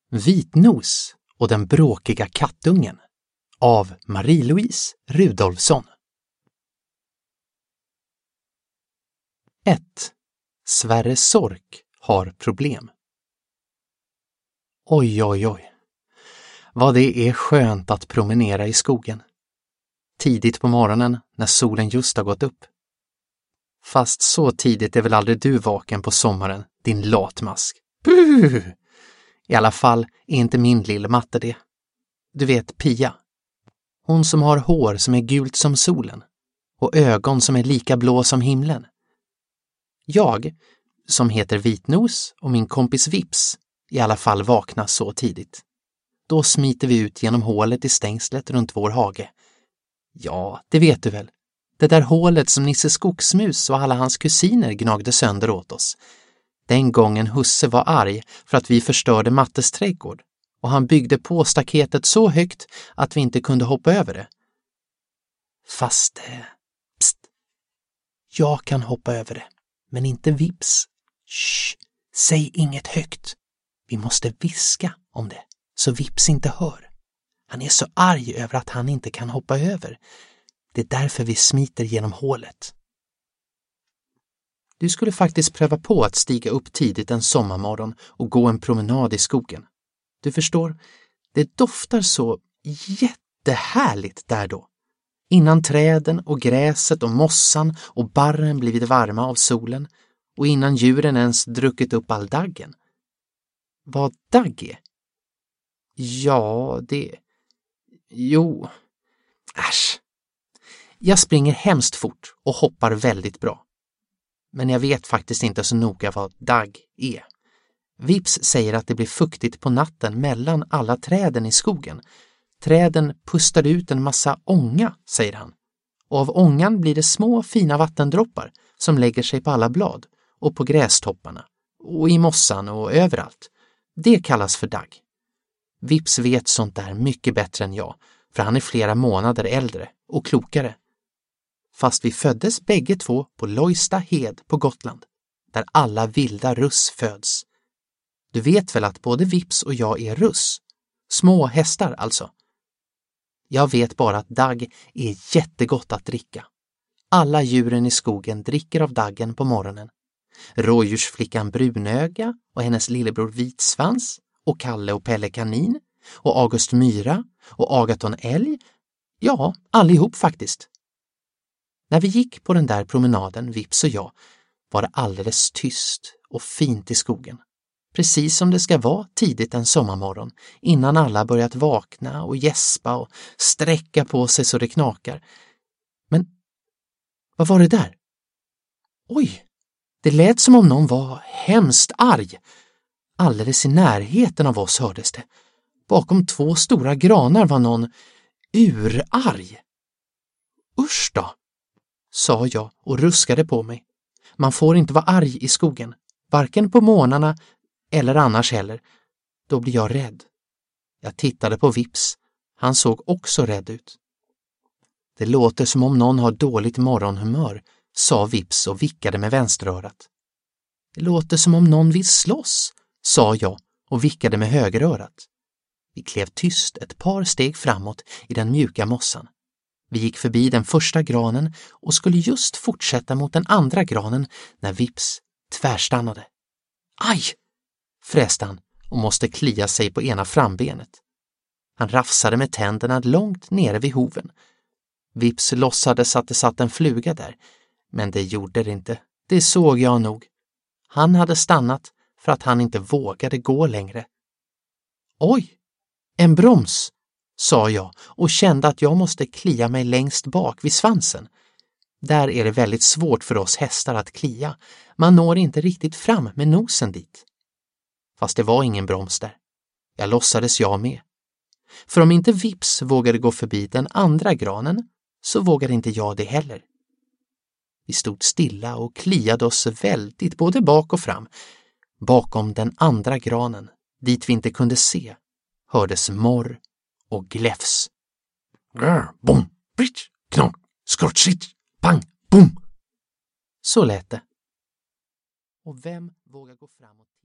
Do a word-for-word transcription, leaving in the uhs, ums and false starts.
Vitnos och den bråkiga kattungen av Marie-Louise Rudolfsson. ett. Sverre Sork har problem. Oj, oj, oj. Vad det är skönt att promenera i skogen. Tidigt på morgonen när solen just har gått upp. Fast så tidigt är väl aldrig du vaken på sommaren, din latmask. Buh! I alla fall är inte min lilla matte det. Du vet Pia. Hon som har hår som är gult som solen och ögon som är lika blå som himlen. Jag, som heter Vitnos, och min kompis Vips i alla fall vaknar så tidigt. Då smiter vi ut genom hålet i stängslet runt vår hage. Ja, det vet du väl. Det där hålet som Nisse Skogsmus och alla hans kusiner gnagde sönder åt oss. Den gången Husse var arg för att vi förstörde Mattes trädgård och han byggde på staketet så högt att vi inte kunde hoppa över det. Fast, eh, pst, jag kan hoppa över det, men inte Vips. Shh, säg inget högt. Vi måste viska om det, så Vips inte hör. Han är så arg över att han inte kan hoppa över. Det är därför vi smiter genom hålet. Du skulle faktiskt pröva på att stiga upp tidigt en sommarmorgon och gå en promenad i skogen. Du förstår, det doftar så jättehärligt där då. Innan träden och gräset och mossan och barren blivit varma av solen och innan djuren ens druckit upp all daggen. Vad dagg är? Ja, det... Jo... Äsch. Jag springer hemskt fort och hoppar väldigt bra. Men jag vet faktiskt inte så noga vad dagg är. Vips säger att det blir fuktigt på natten mellan alla träden i skogen. Träden pustar ut en massa ånga, säger han. Och av ångan blir det små fina vattendroppar som lägger sig på alla blad och på grästopparna och i mossan och överallt. Det kallas för dagg. Vips vet sånt där mycket bättre än jag, för han är flera månader äldre och klokare. Fast vi föddes bägge två på Lojsta hed på Gotland, där alla vilda russ föds. Du vet väl att både Vips och jag är russ? Små hästar alltså. Jag vet bara att dagg är jättegott att dricka. Alla djuren i skogen dricker av daggen på morgonen. Rådjursflickan Brunöga och hennes lillebror Vitsvans och Kalle och Pelle Kanin och August Myra och Agaton Älg. Ja, allihop faktiskt. När vi gick på den där promenaden, Vips och jag, var det alldeles tyst och fint i skogen. Precis som det ska vara tidigt en sommarmorgon, innan alla börjat vakna och gäspa och sträcka på sig så det knakar. Men vad var det där? Oj, det lät som om någon var hemskt arg. Alldeles i närheten av oss hördes det. Bakom två stora granar var någon urarg. Usch då, sa jag och ruskade på mig. Man får inte vara arg i skogen, varken på morgnarna eller annars heller. Då blir jag rädd. Jag tittade på Vips. Han såg också rädd ut. Det låter som om någon har dåligt morgonhumör, sa Vips och vickade med vänsterörat. Det låter som om någon vill slåss, sa jag och vickade med högerörat. Vi klev tyst ett par steg framåt i den mjuka mossan. Vi gick förbi den första granen och skulle just fortsätta mot den andra granen när Vips tvärstannade. Aj! Fräste han och måste klia sig på ena frambenet. Han rafsade med tänderna långt nere vid hoven. Vips låtsades att det satt en fluga där, men det gjorde det inte. Det såg jag nog. Han hade stannat för att han inte vågade gå längre. Oj, en broms, sa jag och kände att jag måste klia mig längst bak vid svansen. Där är det väldigt svårt för oss hästar att klia. Man når inte riktigt fram med nosen dit. Fast det var ingen broms där. Jag låtsades jag med. För om inte Vips vågade gå förbi den andra granen så vågade inte jag det heller. Vi stod stilla och kliade oss väldigt både bak och fram. Bakom den andra granen, dit vi inte kunde se, hördes morr och gläfs. Grr, bom, britch, knock, skrotchit, pang, bom. Så lät det. Och vem vågar gå framåt?